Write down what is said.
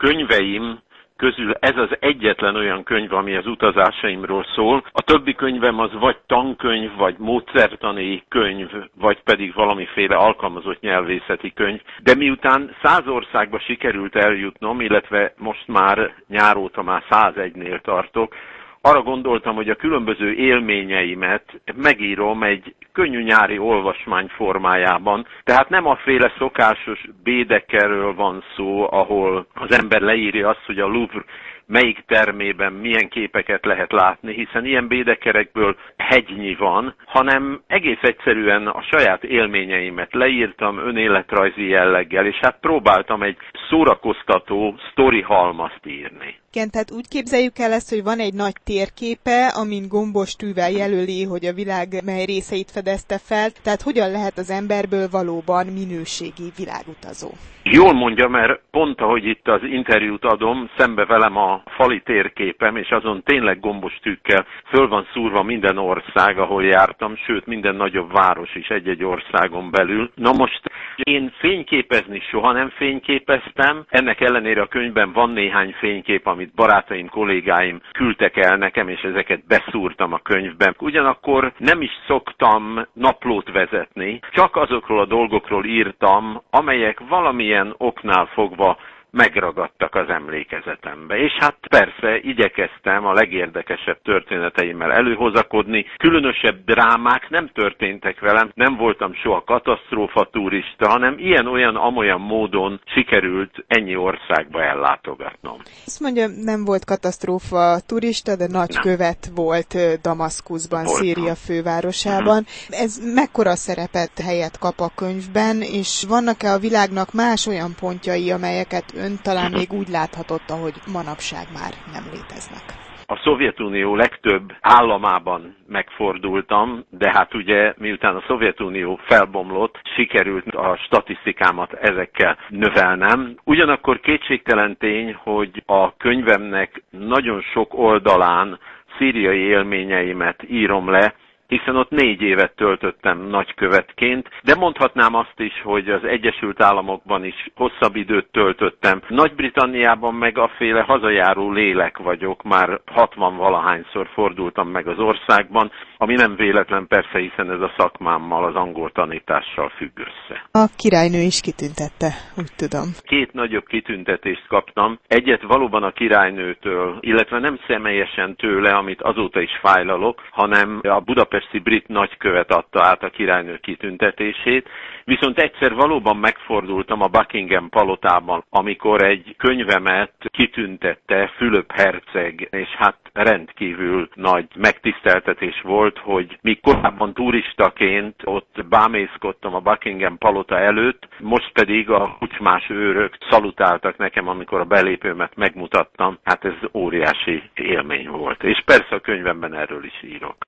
könyveim közül ez az egyetlen olyan könyv, ami az utazásaimról szól. A többi könyvem az vagy tankönyv, vagy módszertani könyv, vagy pedig valamiféle alkalmazott nyelvészeti könyv. De miután 100 országba sikerült eljutnom, illetve most már nyáróta már 101-nél tartok, arra gondoltam, hogy a különböző élményeimet megírom egy könnyű nyári olvasmány formájában. Tehát nem a féle szokásos Bédekerről van szó, ahol az ember leírja azt, hogy a Louvre melyik termében milyen képeket lehet látni, hiszen ilyen Bédekerekből hegynyi van, hanem egész egyszerűen a saját élményeimet leírtam önéletrajzi jelleggel, és hát próbáltam egy szórakoztató sztorihalmazt írni. Igen, tehát úgy képzeljük el ezt, hogy van egy nagy térképe, amin gombos tűvel jelöli, hogy a világ mely részeit fedezte fel, tehát hogyan lehet az emberből valóban minőségi világutazó? Jól mondja, mert pont ahogy itt az interjút adom, szembe velem a fali térképem, és azon tényleg gombos tűkkel föl van szúrva minden ország, ahol jártam, sőt minden nagyobb város is egy-egy országon belül. Na most én fényképezni soha nem fényképeztem, ennek ellenére a könyvben van néhány fénykép, amit barátaim, kollégáim küldtek el nekem, és ezeket beszúrtam a könyvben. Ugyanakkor nem is szoktam naplót vezetni, csak azokról a dolgokról írtam, amelyek valamilyen oknál fogva megragadtak az emlékezetembe. És hát persze igyekeztem a legérdekesebb történeteimmel előhozakodni. Különösebb drámák nem történtek velem, nem voltam soha katasztrófa turista, hanem ilyen-olyan-amolyan módon sikerült ennyi országba ellátogatnom. Azt mondja, nem volt katasztrófa turista, de nagykövet volt Damaszkuszban, Szíria fővárosában. Ez mekkora szerepet, helyet kap a könyvben, és vannak-e a világnak más olyan pontjai, amelyeket ön talán még úgy láthatott, ahogy manapság már nem léteznek? A Szovjetunió legtöbb államában megfordultam, de hát ugye miután a Szovjetunió felbomlott, sikerült a statisztikámat ezekkel növelnem. Ugyanakkor kétségtelen tény, hogy a könyvemnek nagyon sok oldalán szíriai élményeimet írom le, hiszen ott 4 évet töltöttem nagykövetként, de mondhatnám azt is, hogy az Egyesült Államokban is hosszabb időt töltöttem. Nagy-Britanniában meg aféle hazajáró lélek vagyok, már 60-valahányszor fordultam meg az országban, ami nem véletlen persze, hiszen ez a szakmámmal, az angol tanítással függ össze. A királynő is kitüntette, úgy tudom. 2 nagyobb kitüntetést kaptam, egyet valóban a királynőtől, illetve nem személyesen tőle, amit azóta is fájlalok, hanem a budapesti brit nagykövet adta át a királynő kitüntetését, viszont egyszer valóban megfordultam a Buckingham palotában, amikor egy könyvemet kitüntette Fülöp herceg, és hát rendkívül nagy megtiszteltetés volt, hogy míg korábban turistaként ott bámészkodtam a Buckingham palota előtt, most pedig a kucsmás őrök szalutáltak nekem, amikor a belépőmet megmutattam. Hát ez óriási élmény volt. És persze a könyvemben erről is írok.